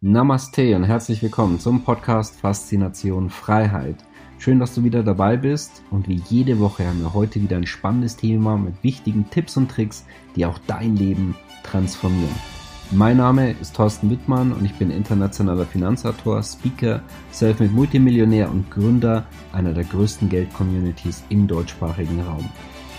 Namaste und herzlich willkommen zum Podcast Faszination Freiheit. Schön, dass du wieder dabei bist und wie jede Woche haben wir heute wieder ein spannendes Thema mit wichtigen Tipps und Tricks, die auch dein Leben transformieren. Mein Name ist Thorsten Wittmann und ich bin internationaler Finanzautor, Speaker, Selfmade Multimillionär und Gründer einer der größten Geld-Communities im deutschsprachigen Raum.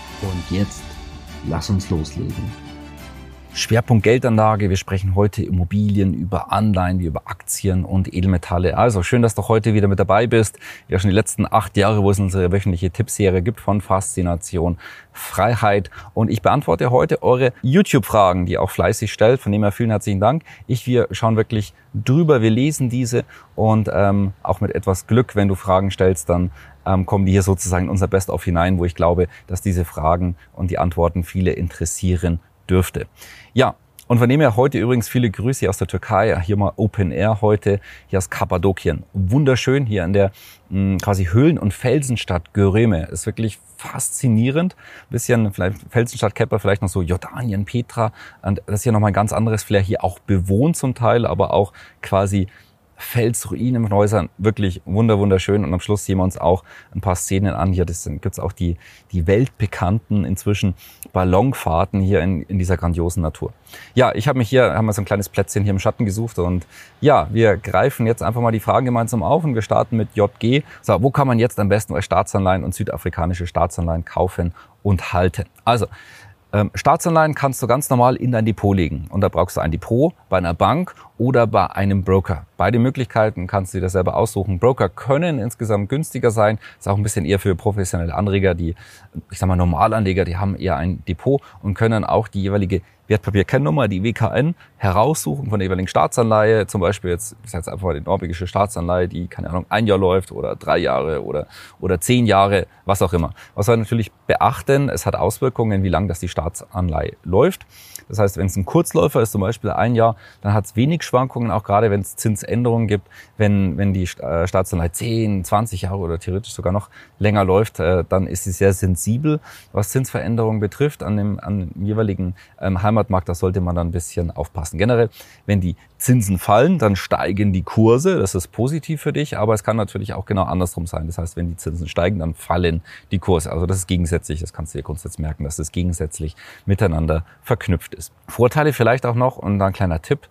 Und jetzt, lass uns loslegen. Schwerpunkt Geldanlage. Wir sprechen heute Immobilien, über Anleihen, über Aktien und Edelmetalle. Also schön, dass du heute wieder mit dabei bist. Ja, schon die letzten 8 Jahre, wo es unsere wöchentliche Tippserie gibt von Faszination Freiheit. Und ich beantworte heute eure YouTube-Fragen, die ihr auch fleißig stellt. Von dem her vielen herzlichen Dank. Wir schauen wirklich drüber, wir lesen diese und auch mit etwas Glück, wenn du Fragen stellst, dann kommen die hier sozusagen in unser Best-of hinein, wo ich glaube, dass diese Fragen und die Antworten viele interessieren dürfte. Ja, und von dem her heute übrigens viele Grüße aus der Türkei, hier mal Open Air heute, hier aus Kappadokien. Wunderschön hier in der quasi Höhlen- und Felsenstadt Göreme. Ist wirklich faszinierend. Ein bisschen vielleicht Felsenstadt Kepler, vielleicht noch so Jordanien, Petra. Und das ist hier nochmal ein ganz anderes Flair, hier auch bewohnt zum Teil, aber auch quasi Felsruinen mit Häusern, wirklich wunderschön. Und am Schluss sehen wir uns auch ein paar Szenen an. Hier gibt's auch die weltbekannten inzwischen Ballonfahrten hier in dieser grandiosen Natur. Ja, haben wir so ein kleines Plätzchen hier im Schatten gesucht und ja, wir greifen jetzt einfach mal die Fragen gemeinsam auf und wir starten mit JG. So, wo kann man jetzt am besten Staatsanleihen und südafrikanische Staatsanleihen kaufen und halten? Also, Staatsanleihen kannst du ganz normal in dein Depot legen. Und da brauchst du ein Depot bei einer Bank oder bei einem Broker. Beide Möglichkeiten kannst du dir selber aussuchen. Broker können insgesamt günstiger sein. Ist auch ein bisschen eher für professionelle Anleger, Normalanleger, die haben eher ein Depot und können auch die jeweilige Wertpapierkennnummer, die WKN, heraussuchen von der jeweiligen Staatsanleihe. Zum Beispiel ich sage jetzt einfach mal die norwegische Staatsanleihe, die, 1 Jahr läuft oder 3 Jahre oder 10 Jahre, was auch immer. Was wir natürlich beachten, es hat Auswirkungen, wie lange das die Staatsanleihe läuft. Das heißt, wenn es ein Kurzläufer ist, zum Beispiel 1 Jahr, dann hat es wenig Schwankungen, auch gerade wenn es Zinsänderungen gibt. Wenn die Staatsanleihe 10, 20 Jahre oder theoretisch sogar noch länger läuft, dann ist sie sehr sensibel, was Zinsveränderungen betrifft an dem jeweiligen Heimatmarkt. Da sollte man dann ein bisschen aufpassen. Generell, wenn die Zinsen fallen, dann steigen die Kurse. Das ist positiv für dich, aber es kann natürlich auch genau andersrum sein. Das heißt, wenn die Zinsen steigen, dann fallen die Kurse. Also das ist gegensätzlich. Das kannst du dir grundsätzlich merken, dass das gegensätzlich miteinander verknüpft ist. Vorteile vielleicht auch noch und dann ein kleiner Tipp.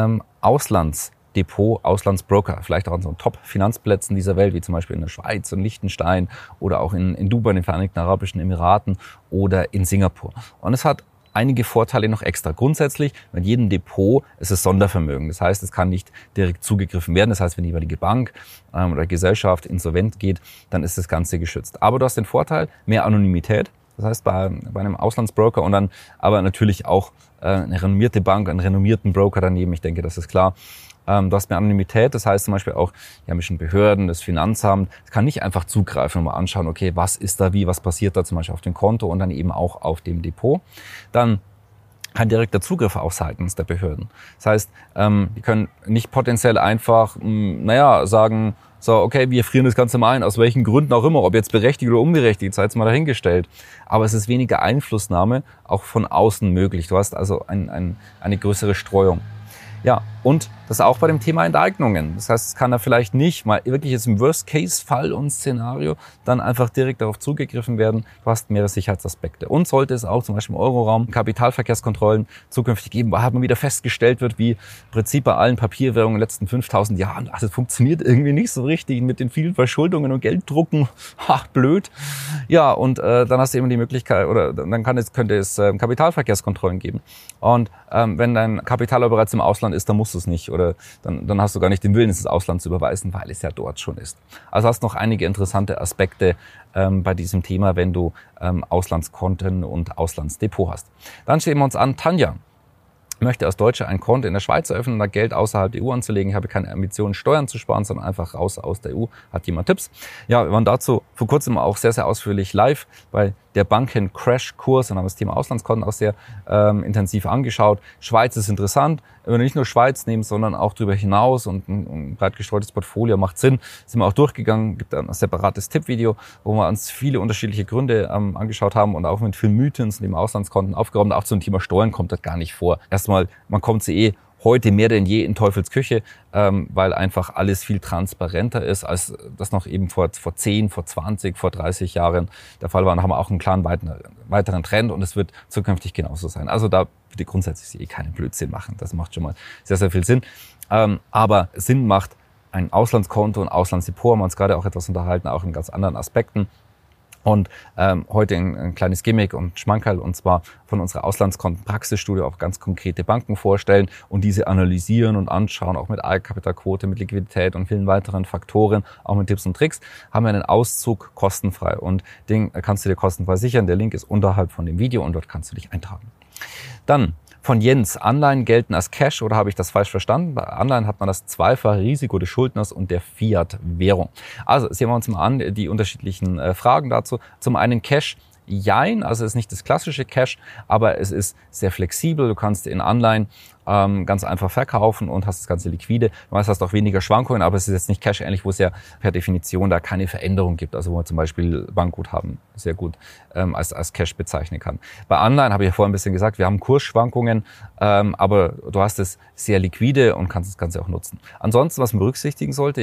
Auslandsdepot, Auslandsbroker, vielleicht auch an so Top-Finanzplätzen dieser Welt, wie zum Beispiel in der Schweiz und Liechtenstein oder auch in Dubai, in den Vereinigten Arabischen Emiraten oder in Singapur. Und es hat einige Vorteile noch extra. Grundsätzlich, mit jedem Depot ist es Sondervermögen. Das heißt, es kann nicht direkt zugegriffen werden. Das heißt, wenn die jeweilige Bank oder Gesellschaft insolvent geht, dann ist das Ganze geschützt. Aber du hast den Vorteil, mehr Anonymität. Das heißt, bei einem Auslandsbroker und dann aber natürlich auch eine renommierte Bank, einen renommierten Broker daneben. Ich denke, das ist klar. Du hast mehr Anonymität, das heißt zum Beispiel auch die amischen Behörden, das Finanzamt, es kann nicht einfach zugreifen und mal anschauen, okay, was ist da wie, was passiert da zum Beispiel auf dem Konto und dann eben auch auf dem Depot. Dann kein direkter Zugriff auch seitens der Behörden. Das heißt, die können nicht potenziell einfach, sagen, so, okay, wir frieren das Ganze mal ein, aus welchen Gründen auch immer, ob jetzt berechtigt oder unberechtigt, sei jetzt mal dahingestellt. Aber es ist weniger Einflussnahme auch von außen möglich. Du hast also eine größere Streuung. Ja, und das auch bei dem Thema Enteignungen. Das heißt, es kann da vielleicht nicht mal wirklich jetzt im Worst-Case-Fall und Szenario dann einfach direkt darauf zugegriffen werden. Du hast mehrere Sicherheitsaspekte. Und sollte es auch zum Beispiel im Euroraum Kapitalverkehrskontrollen zukünftig geben, wo man wieder festgestellt wird, wie im Prinzip bei allen Papierwährungen in den letzten 5000 Jahren, das funktioniert irgendwie nicht so richtig mit den vielen Verschuldungen und Gelddrucken. Blöd. Ja, und dann hast du eben die Möglichkeit, oder dann könnte es Kapitalverkehrskontrollen geben. Und wenn dein Kapital aber bereits im Ausland ist, dann musst du es nicht. Oder dann hast du gar nicht den Willen, ins Ausland zu überweisen, weil es ja dort schon ist. Also hast noch einige interessante Aspekte bei diesem Thema, wenn du Auslandskonten und Auslandsdepot hast. Dann schauen wir uns an, Tanja möchte als Deutsche ein Konto in der Schweiz eröffnen, da Geld außerhalb der EU anzulegen. Ich habe keine Ambitionen, Steuern zu sparen, sondern einfach raus aus der EU. Hat jemand Tipps? Ja, wir waren dazu vor kurzem auch sehr, sehr ausführlich live bei der Banken-Crash-Kurs und haben das Thema Auslandskonten auch sehr intensiv angeschaut. Schweiz ist interessant. Wenn wir nicht nur Schweiz nehmen, sondern auch darüber hinaus und ein breit gestreutes Portfolio macht Sinn. Sind wir auch durchgegangen, gibt ein separates Tippvideo, wo wir uns viele unterschiedliche Gründe angeschaut haben und auch mit vielen Mythen zum Thema Auslandskonten aufgeräumt. Auch zum Thema Steuern kommt das gar nicht vor. Erstmal, man kommt sie heute mehr denn je in Teufels Küche, weil einfach alles viel transparenter ist, als das noch eben vor 10, vor 20, vor 30 Jahren der Fall war. Da haben wir auch einen klaren weiteren Trend und es wird zukünftig genauso sein. Also da bitte grundsätzlich keinen Blödsinn machen. Das macht schon mal sehr, sehr viel Sinn. Aber Sinn macht ein Auslandskonto, ein Auslandsdepot, haben wir uns gerade auch etwas unterhalten, auch in ganz anderen Aspekten. Und heute ein kleines Gimmick und Schmankerl, und zwar von unserer Auslandskonten-Praxisstudie auch ganz konkrete Banken vorstellen und diese analysieren und anschauen, auch mit Eigenkapitalquote, mit Liquidität und vielen weiteren Faktoren, auch mit Tipps und Tricks, haben wir einen Auszug kostenfrei. Und den kannst du dir kostenfrei sichern. Der Link ist unterhalb von dem Video und dort kannst du dich eintragen. Dann von Jens: Anleihen gelten als Cash, oder habe ich das falsch verstanden? Bei Anleihen hat man das zweifache Risiko des Schuldners und der Fiat-Währung. Also sehen wir uns mal an die unterschiedlichen Fragen dazu. Zum einen Cash. Jein, also es ist nicht das klassische Cash, aber es ist sehr flexibel. Du kannst in Anleihen ganz einfach verkaufen und hast das Ganze liquide. Du hast auch weniger Schwankungen, aber es ist jetzt nicht Cash-ähnlich, wo es ja per Definition da keine Veränderung gibt. Also wo man zum Beispiel Bankguthaben sehr gut als Cash bezeichnen kann. Bei Anleihen habe ich ja vorhin ein bisschen gesagt, wir haben Kursschwankungen, aber du hast es sehr liquide und kannst das Ganze auch nutzen. Ansonsten, was man berücksichtigen sollte,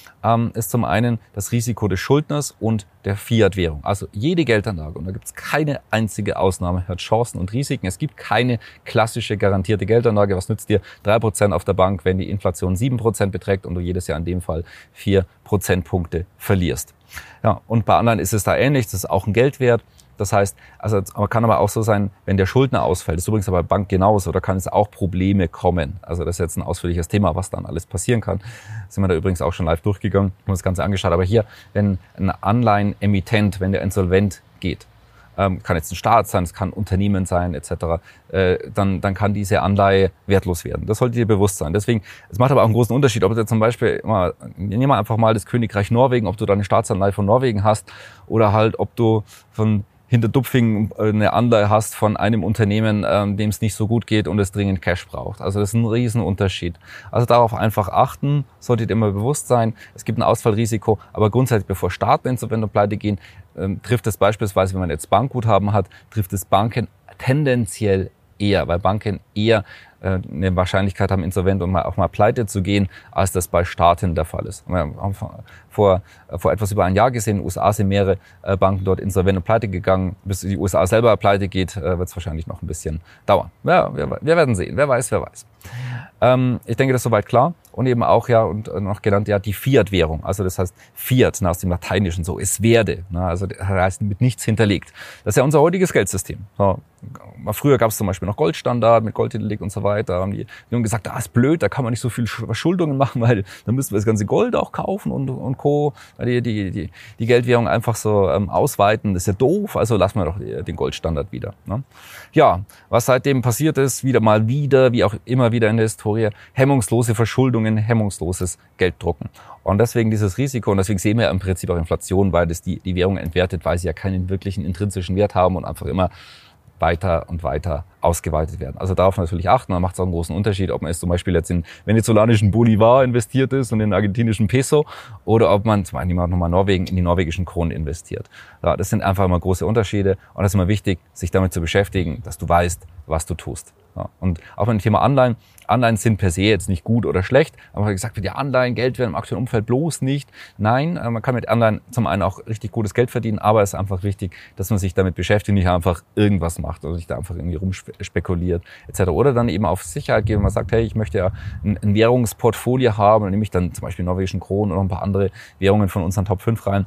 ist zum einen das Risiko des Schuldners und der Fiat-Währung. Also jede Geldanlage, und da gibt es keine einzige Ausnahme, hat Chancen und Risiken. Es gibt keine klassische garantierte Geldanlage. Was nützt dir 3% auf der Bank, wenn die Inflation 7% beträgt und du jedes Jahr in dem Fall 4 Prozentpunkte verlierst? Ja, und bei Anleihen ist es da ähnlich. Das ist auch ein Geldwert. Das heißt, kann aber auch so sein, wenn der Schuldner ausfällt. Das ist übrigens aber bei Bank genauso. Da kann es auch Probleme kommen. Also das ist jetzt ein ausführliches Thema, was dann alles passieren kann. Sind wir da übrigens auch schon live durchgegangen, haben uns das Ganze angeschaut. Aber hier, wenn ein Anleihenemittent, wenn der insolvent geht, kann jetzt ein Staat sein, es kann ein Unternehmen sein, etc., dann kann diese Anleihe wertlos werden. Das sollte dir bewusst sein. Deswegen, es macht aber auch einen großen Unterschied, ob du zum Beispiel, nehmen wir einfach mal das Königreich Norwegen, ob du da eine Staatsanleihe von Norwegen hast oder halt, ob du von Hinterdupfing eine Anleihe hast von einem Unternehmen, dem es nicht so gut geht und es dringend Cash braucht. Also das ist ein Riesenunterschied. Also darauf einfach achten, solltet ihr immer bewusst sein. Es gibt ein Ausfallrisiko, aber grundsätzlich, bevor Staatinsolvenz und Pleite gehen, trifft es beispielsweise, wenn man jetzt Bankguthaben hat, trifft es Banken tendenziell eher, weil Banken eher eine Wahrscheinlichkeit haben, insolvent und auch mal pleite zu gehen, als das bei Staaten der Fall ist. Wir haben vor etwas über ein Jahr gesehen, in den USA sind mehrere Banken dort insolvent und pleite gegangen. Bis die USA selber pleite geht, wird es wahrscheinlich noch ein bisschen dauern. Ja, wir werden sehen. Wer weiß. Ich denke, das ist soweit klar. Und eben auch, und noch genannt, die Fiat-Währung. Also das heißt Fiat aus dem Lateinischen, so, es werde. Also das heißt mit nichts hinterlegt. Das ist ja unser heutiges Geldsystem. So, früher gab es zum Beispiel noch Goldstandard mit Gold hinterlegt und so weiter. Haben die haben gesagt, ist blöd, da kann man nicht so viel Verschuldungen machen, weil dann müssen wir das ganze Gold auch kaufen und Co. Die Geldwährung einfach so ausweiten. Das ist ja doof, also lassen wir doch den Goldstandard wieder. Ne? Ja, was seitdem passiert ist, wie auch immer wieder in der Historie, hemmungslose Verschuldungen, hemmungsloses Gelddrucken. Und deswegen dieses Risiko, und deswegen sehen wir im Prinzip auch Inflation, weil das die Währung entwertet, weil sie ja keinen wirklichen intrinsischen Wert haben und einfach immer weiter und weiter ausgeweitet werden. Also darauf natürlich achten, dann macht es auch einen großen Unterschied, ob man jetzt zum Beispiel jetzt in venezolanischen Bolivar investiert ist und in argentinischen Peso oder ob man, zum Beispiel nochmal Norwegen, in die norwegischen Kronen investiert. Ja, das sind einfach immer große Unterschiede und es ist immer wichtig, sich damit zu beschäftigen, dass du weißt, was du tust. Ja, und auch beim Thema Anleihen. Anleihen sind per se jetzt nicht gut oder schlecht, aber gesagt wird, Anleihen, Geld werden im aktuellen Umfeld bloß nicht. Nein, man kann mit Anleihen zum einen auch richtig gutes Geld verdienen, aber es ist einfach wichtig, dass man sich damit beschäftigt, nicht einfach irgendwas macht oder sich da einfach irgendwie rumspekuliert etc. Oder dann eben auf Sicherheit geht, wenn man sagt, hey, ich möchte ja ein Währungsportfolio haben, dann nehme ich dann zum Beispiel norwegischen Kronen oder ein paar andere Währungen von unseren Top 5 rein.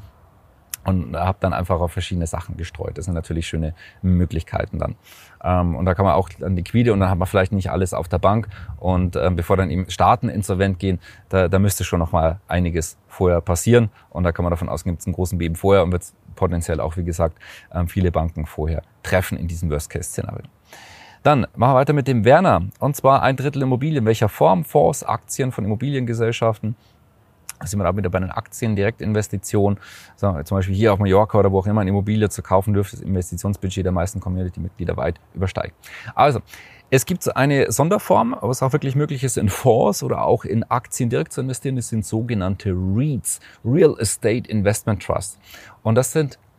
Und habe dann einfach auf verschiedene Sachen gestreut. Das sind natürlich schöne Möglichkeiten dann. Und da kann man auch dann liquide und dann hat man vielleicht nicht alles auf der Bank. Und bevor dann eben Staaten insolvent gehen, da müsste schon noch mal einiges vorher passieren. Und da kann man davon ausgehen, gibt es einen großen Beben vorher und wird potenziell auch, wie gesagt, viele Banken vorher treffen in diesem Worst-Case-Szenario. Dann machen wir weiter mit dem Werner. Und zwar 1/3 Immobilien. In welcher Form? Fonds, Aktien von Immobiliengesellschaften. Da sind wir auch wieder bei den Aktien, Direktinvestitionen. So, zum Beispiel hier auf Mallorca oder wo auch immer eine Immobilie zu kaufen dürfte, das Investitionsbudget der meisten Community-Mitglieder weit übersteigt. Also, es gibt eine Sonderform, was auch wirklich möglich ist, in Fonds oder auch in Aktien direkt zu investieren. Das sind sogenannte REITs, Real Estate Investment Trusts. Und das sind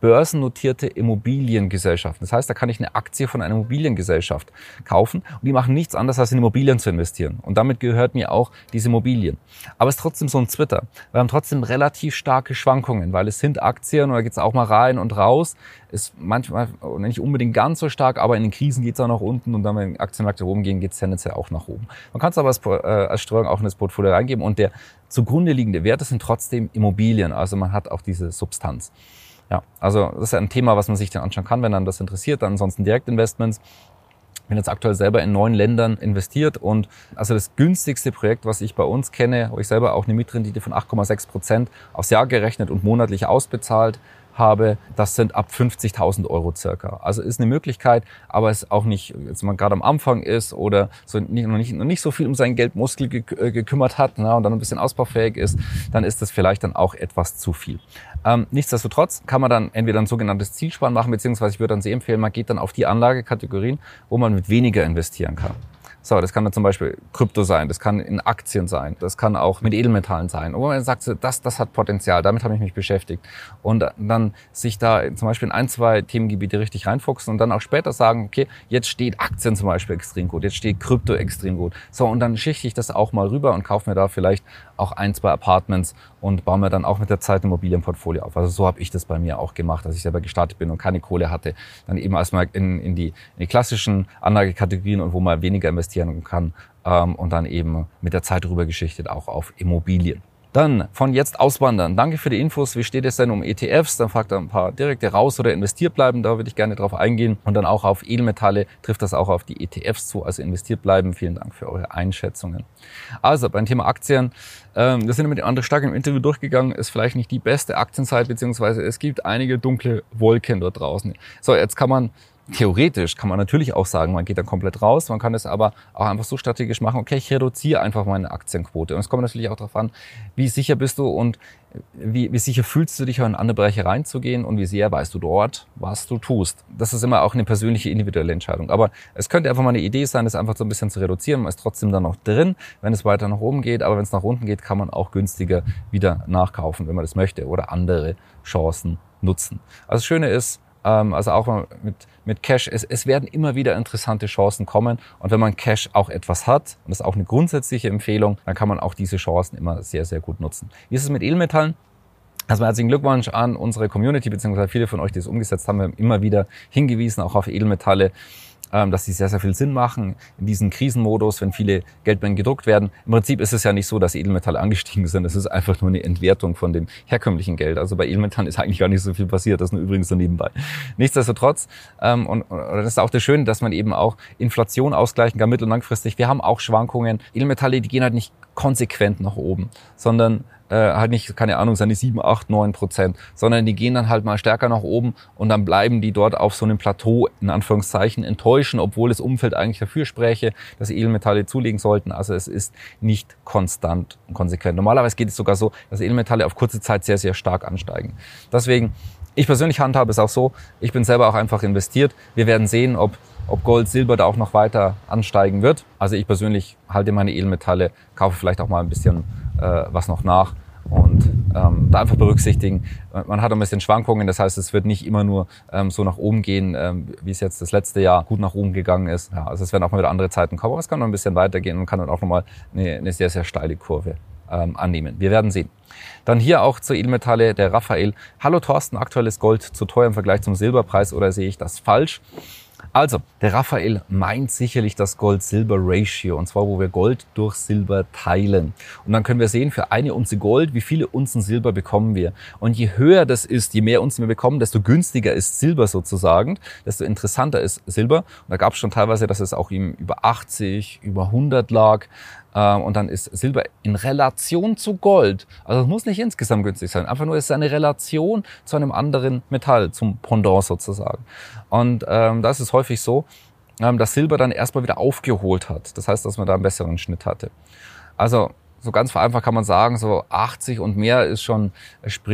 börsennotierte Immobiliengesellschaften. Das heißt, da kann ich eine Aktie von einer Immobiliengesellschaft kaufen und die machen nichts anderes, als in Immobilien zu investieren. Und damit gehört mir auch diese Immobilien. Aber es ist trotzdem so ein Zwitter. Wir haben trotzdem relativ starke Schwankungen, weil es sind Aktien und da geht es auch mal rein und raus. Ist manchmal nicht unbedingt ganz so stark, aber in den Krisen geht es auch nach unten und dann, wenn Aktienmärkte nach oben gehen, geht es tendenziell auch nach oben. Man kann es aber als Streuung auch in das Portfolio reingeben und der zugrunde liegende Werte sind trotzdem Immobilien. Also man hat auch diese Substanz. Ja, also das ist ein Thema, was man sich dann anschauen kann, wenn dann das interessiert. Dann ansonsten Direktinvestments. Ich bin jetzt aktuell selber in 9 Ländern investiert und also das günstigste Projekt, was ich bei uns kenne, wo ich selber auch eine Mietrendite von 8,6% aufs Jahr gerechnet und monatlich ausbezahlt habe, das sind ab 50.000 Euro circa. Also ist eine Möglichkeit, aber es auch nicht, jetzt man gerade am Anfang ist oder so noch nicht so viel um seinen Geldmuskel gekümmert hat, und dann ein bisschen ausbaufähig ist, dann ist das vielleicht dann auch etwas zu viel. Nichtsdestotrotz kann man dann entweder ein sogenanntes Zielsparen machen, beziehungsweise ich würde dann sehr empfehlen, man geht dann auf die Anlagekategorien, wo man mit weniger investieren kann. So, das kann dann zum Beispiel Krypto sein, das kann in Aktien sein, das kann auch mit Edelmetallen sein. Und wo man sagt, das hat Potenzial, damit habe ich mich beschäftigt. Und dann sich da zum Beispiel in 1-2 Themengebiete richtig reinfuchsen und dann auch später sagen, okay, jetzt steht Aktien zum Beispiel extrem gut, jetzt steht Krypto extrem gut. So, und dann schichte ich das auch mal rüber und kaufe mir da vielleicht auch 1-2 Apartments und baue mir dann auch mit der Zeit ein Immobilienportfolio auf. Also so habe ich das bei mir auch gemacht, als ich selber gestartet bin und keine Kohle hatte. Dann eben erstmal in die klassischen Anlagekategorien und wo man weniger investieren kann und dann eben mit der Zeit rübergeschichtet auch auf Immobilien. Dann von jetzt auswandern. Danke für die Infos. Wie steht es denn um ETFs? Dann fragt er ein paar direkte raus oder investiert bleiben. Da würde ich gerne drauf eingehen. Und dann auch auf Edelmetalle trifft das auch auf die ETFs zu. Also investiert bleiben. Vielen Dank für eure Einschätzungen. Also beim Thema Aktien. Wir sind mit dem André Stark im Interview durchgegangen. Ist vielleicht nicht die beste Aktienzeit, beziehungsweise es gibt einige dunkle Wolken dort draußen. So, jetzt theoretisch kann man natürlich auch sagen, man geht dann komplett raus. Man kann es aber auch einfach so strategisch machen, okay, ich reduziere einfach meine Aktienquote. Und es kommt natürlich auch darauf an, wie sicher bist du und wie sicher fühlst du dich, in andere Bereiche reinzugehen und wie sehr weißt du dort, was du tust. Das ist immer auch eine persönliche, individuelle Entscheidung. Aber es könnte einfach mal eine Idee sein, das einfach so ein bisschen zu reduzieren. Man ist trotzdem dann noch drin, wenn es weiter nach oben geht. Aber wenn es nach unten geht, kann man auch günstiger wieder nachkaufen, wenn man das möchte oder andere Chancen nutzen. Also das Schöne ist, also auch mit Cash, es werden immer wieder interessante Chancen kommen und wenn man Cash auch etwas hat, und das ist auch eine grundsätzliche Empfehlung, dann kann man auch diese Chancen immer sehr, sehr gut nutzen. Wie ist es mit Edelmetallen? Also herzlichen Glückwunsch an unsere Community, beziehungsweise viele von euch, die es umgesetzt haben, wir haben immer wieder hingewiesen, auch auf Edelmetalle, dass sie sehr, sehr viel Sinn machen in diesem Krisenmodus, wenn viele Geldmengen gedruckt werden. Im Prinzip ist es ja nicht so, dass Edelmetalle angestiegen sind. Es ist einfach nur eine Entwertung von dem herkömmlichen Geld. Also bei Edelmetallen ist eigentlich gar nicht so viel passiert. Das nur übrigens so nebenbei. Nichtsdestotrotz, und das ist auch das Schöne, dass man eben auch Inflation ausgleichen kann, mittel- und langfristig. Wir haben auch Schwankungen. Edelmetalle, die gehen halt nicht konsequent nach oben, sondern halt nicht, keine Ahnung, seine 7, 8, 9%, sondern die gehen dann halt mal stärker nach oben und dann bleiben die dort auf so einem Plateau, in Anführungszeichen, enttäuschen, obwohl das Umfeld eigentlich dafür spräche, dass Edelmetalle zulegen sollten. Also es ist nicht konstant und konsequent. Normalerweise geht es sogar so, dass Edelmetalle auf kurze Zeit sehr, sehr stark ansteigen. Deswegen, ich persönlich handhabe es auch so, ich bin selber auch einfach investiert. Wir werden sehen, ob Gold, Silber da auch noch weiter ansteigen wird. Also ich persönlich halte meine Edelmetalle, kaufe vielleicht auch mal ein bisschen was noch nach und da einfach berücksichtigen, man hat ein bisschen Schwankungen, das heißt, es wird nicht immer nur so nach oben gehen, wie es jetzt das letzte Jahr gut nach oben gegangen ist. Ja, also es werden auch mal wieder andere Zeiten kommen, aber es kann noch ein bisschen weitergehen und kann dann auch nochmal eine sehr, sehr steile Kurve annehmen. Wir werden sehen. Dann hier auch zur Edelmetalle, der Raphael. Hallo Thorsten, aktuelles Gold zu teuer im Vergleich zum Silberpreis oder sehe ich das falsch? Also, der Raphael meint sicherlich das Gold-Silber-Ratio, und zwar, wo wir Gold durch Silber teilen. Und dann können wir sehen, für eine Unze Gold, wie viele Unzen Silber bekommen wir. Und je höher das ist, je mehr Unzen wir bekommen, desto günstiger ist Silber sozusagen, desto interessanter ist Silber. Und da gab es schon teilweise, dass es auch über 80, über 100 lag. Und dann ist Silber in Relation zu Gold. Also es muss nicht insgesamt günstig sein. Einfach nur ist es eine Relation zu einem anderen Metall, zum Pendant sozusagen. Und da ist es häufig so, dass Silber dann erstmal wieder aufgeholt hat. Das heißt, dass man da einen besseren Schnitt hatte. Also so ganz vereinfacht kann man sagen, so 80 und mehr ist schon, spricht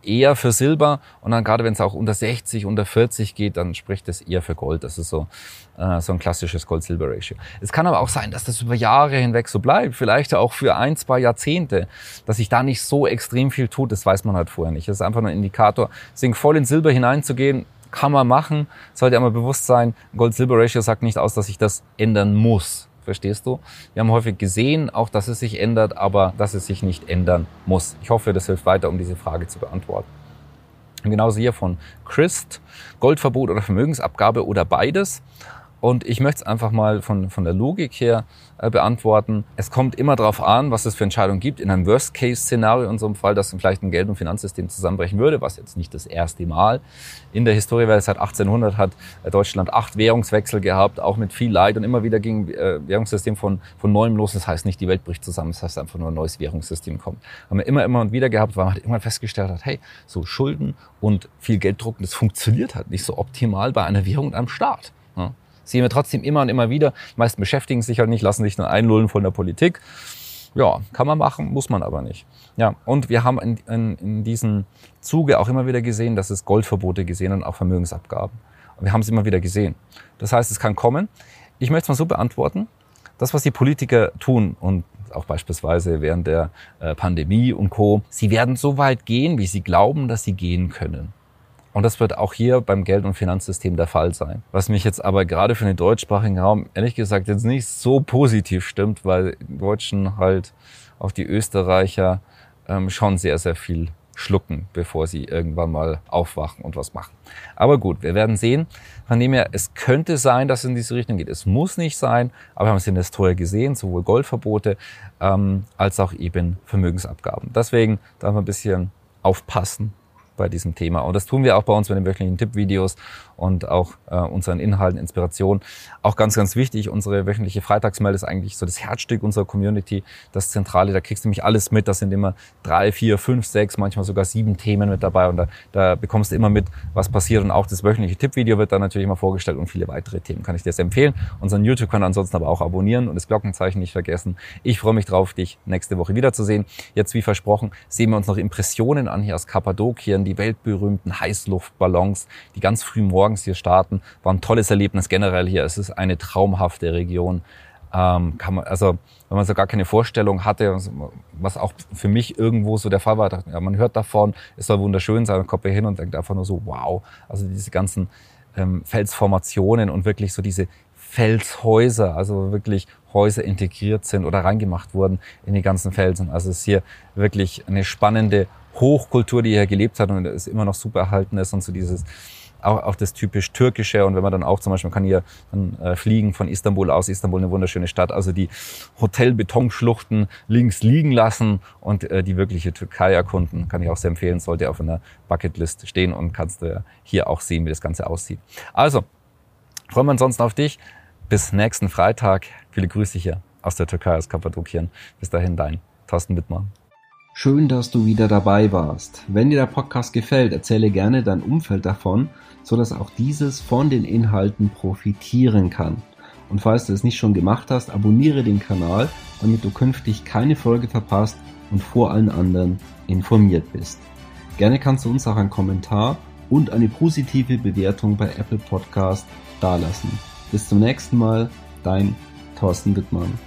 eher für Silber und dann gerade wenn es auch unter 60, unter 40 geht, dann spricht es eher für Gold. Das ist so ein klassisches Gold-Silber-Ratio. Es kann aber auch sein, dass das über Jahre hinweg so bleibt, vielleicht auch für 1, 2 Jahrzehnte, dass sich da nicht so extrem viel tut, das weiß man halt vorher nicht. Das ist einfach nur ein Indikator. Deswegen voll in Silber hineinzugehen, kann man machen, sollte aber bewusst sein, Gold-Silber-Ratio sagt nicht aus, dass sich das ändern muss. Verstehst du? Wir haben häufig gesehen, auch dass es sich ändert, aber dass es sich nicht ändern muss. Ich hoffe, das hilft weiter, um diese Frage zu beantworten. Und genauso hier von Christ, Goldverbot oder Vermögensabgabe oder beides. Und ich möchte es einfach mal von der Logik her beantworten. Es kommt immer darauf an, was es für Entscheidungen gibt. In einem Worst-Case-Szenario, in so einem Fall, dass vielleicht ein Geld- und Finanzsystem zusammenbrechen würde, was jetzt nicht das erste Mal in der Historie war. Seit 1800 hat Deutschland 8 Währungswechsel gehabt, auch mit viel Leid und immer wieder ging Währungssystem von neuem los. Das heißt nicht, die Welt bricht zusammen, das heißt einfach nur ein neues Währungssystem kommt. Haben wir immer und wieder gehabt, weil man halt irgendwann festgestellt hat, hey, so Schulden und viel Geld drucken, das funktioniert halt nicht so optimal bei einer Währung und einem Staat. Ja. Sehen wir trotzdem immer und immer wieder. Die meisten beschäftigen sich halt nicht, lassen sich nur einlullen von der Politik. Ja, kann man machen, muss man aber nicht. Ja, und wir haben in diesem Zuge auch immer wieder gesehen, dass es Goldverbote gesehen und auch Vermögensabgaben. Und wir haben es immer wieder gesehen. Das heißt, es kann kommen. Ich möchte es mal so beantworten. Das, was die Politiker tun und auch beispielsweise während der Pandemie und Co., sie werden so weit gehen, wie sie glauben, dass sie gehen können. Und das wird auch hier beim Geld- und Finanzsystem der Fall sein. Was mich jetzt aber gerade für den deutschsprachigen Raum ehrlich gesagt jetzt nicht so positiv stimmt, weil die Deutschen halt auf die Österreicher schon sehr, sehr viel schlucken, bevor sie irgendwann mal aufwachen und was machen. Aber gut, wir werden sehen. Von dem her, es könnte sein, dass es in diese Richtung geht. Es muss nicht sein, aber wir haben es in der Historie gesehen, sowohl Goldverbote als auch eben Vermögensabgaben. Deswegen darf man ein bisschen aufpassen bei diesem Thema. Und das tun wir auch bei uns mit den wöchentlichen Tippvideos und auch unseren Inhalten, Inspirationen. Auch ganz, ganz wichtig, unsere wöchentliche Freitagsmail ist eigentlich so das Herzstück unserer Community, das Zentrale. Da kriegst du nämlich alles mit. Da sind immer 3, 4, 5, 6, manchmal sogar 7 Themen mit dabei. Und da bekommst du immer mit, was passiert. Und auch das wöchentliche Tippvideo wird dann natürlich mal vorgestellt und viele weitere Themen. Kann ich dir sehr empfehlen. Unseren YouTube-Kanal ansonsten aber auch abonnieren und das Glockenzeichen nicht vergessen. Ich freue mich drauf, dich nächste Woche wiederzusehen. Jetzt, wie versprochen, sehen wir uns noch Impressionen an hier aus Kappadokien, die weltberühmten Heißluftballons, die ganz früh morgens hier starten. War ein tolles Erlebnis generell hier. Es ist eine traumhafte Region. Kann man, also wenn man so gar keine Vorstellung hatte, was auch für mich irgendwo so der Fall war, dachte, ja, man hört davon, es soll wunderschön sein, man kommt hier hin und denkt einfach nur so, wow. Also diese ganzen Felsformationen und wirklich so diese Felshäuser, also wirklich Häuser integriert sind oder reingemacht wurden in die ganzen Felsen. Also es ist hier wirklich eine spannende Hochkultur, die hier gelebt hat und es immer noch super erhalten ist und so dieses auch das typisch Türkische. Und wenn man dann auch zum Beispiel, man kann hier dann fliegen von Istanbul aus, Istanbul eine wunderschöne Stadt, also die Hotelbetonschluchten links liegen lassen und die wirkliche Türkei erkunden, kann ich auch sehr empfehlen, sollte auf einer Bucketlist stehen und kannst du hier auch sehen, wie das Ganze aussieht. Also, freuen wir uns ansonsten auf dich. Bis nächsten Freitag. Viele Grüße hier aus der Türkei, aus Kappadokien. Bis dahin, dein Thorsten Wittmann. Schön, dass du wieder dabei warst. Wenn dir der Podcast gefällt, erzähle gerne dein Umfeld davon, sodass auch dieses von den Inhalten profitieren kann. Und falls du es nicht schon gemacht hast, abonniere den Kanal, damit du künftig keine Folge verpasst und vor allen anderen informiert bist. Gerne kannst du uns auch einen Kommentar und eine positive Bewertung bei Apple Podcast dalassen. Bis zum nächsten Mal, dein Thorsten Wittmann.